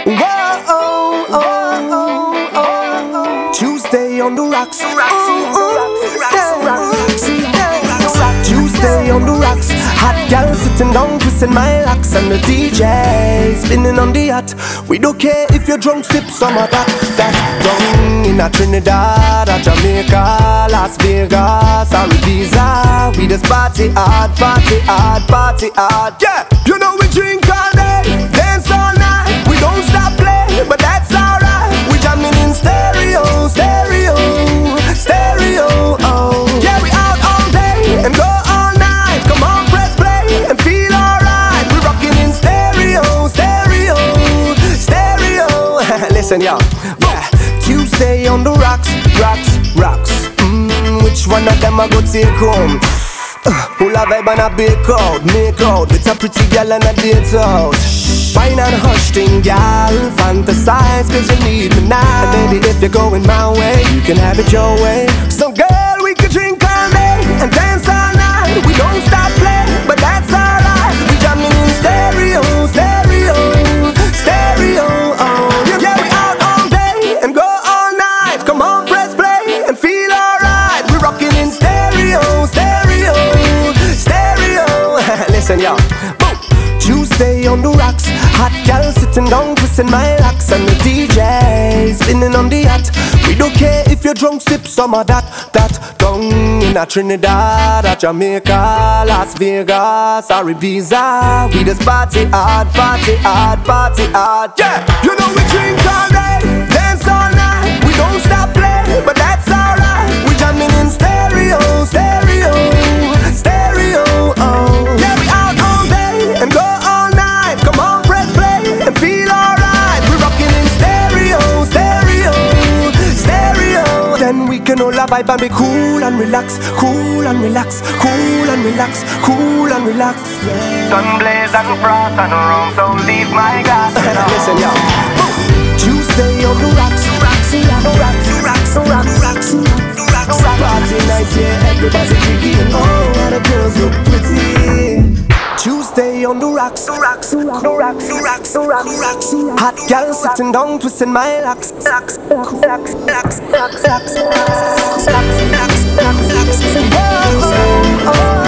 Tuesday on the rocks. Tuesday on the rocks. Hot gal sitting down, twisting my locks, and the DJ spinning on the yacht. We don't care if you're drunk, sip some of that. Down in a Trinidad, a Jamaica, Las Vegas, or Ibiza. We just party hard, party hard, party hard. Yeah, you know we drink all day, dance all night. We don't stop playing, but that's alright. We jamming in stereo, stereo, stereo. Oh, yeah, we out all day and go all night. Come on, press play and feel alright. We rocking in stereo, stereo, stereo. Listen, y'all. Yeah, Tuesday on the rocks, rocks, rocks. Which one of them I go take home? Who la vibe and a bake out, make out with a pretty girl and a date out. Wine and hush thing, gal, fantasize cause you need me now. And baby, if you're going my way, you can have it your way. So girl, we can drink all day and dance all night. We don't stop playing, but that's alright. We jamming in stereo, stereo, stereo. Oh, yeah, we out all day and go all night. Come on, press play and feel alright. We rocking in stereo, stereo, stereo. Listen, y'all. Boom. Tuesday on the rocks. Hot gal sitting down, twisting my locks, and the DJ spinning on the yacht. We don't care if you're drunk, sip some of that. Down in a Trinidad, a Jamaica, Las Vegas, or Ibiza. We just party hard, party hard, party hard. Yeah, you know we drink all day, dance all night. We don't stop playing, but that's alright. We jamming in stereo, stereo, stereo. Oh, yeah, we out all day and go all night. Come on, press play and feel alright. We rocking in stereo, stereo, stereo. Then we can all vibe and be cool and relax, cool and relax, cool and relax, cool and relax. Sun blaze and frost and rum, so leave my glass. Listen, y'all. Tuesday on the rocks, rocks, rocks, rocks, rocks, rocks, rocks. Party night, yeah, everybody drinking. Oh, all the girls look pretty. Tuesday on the rocks, rocks, rocks, rocks, rocks. Hot gal sitting down, twisting my locks, locks, locks, locks, locks, locks, locks, locks, locks, locks.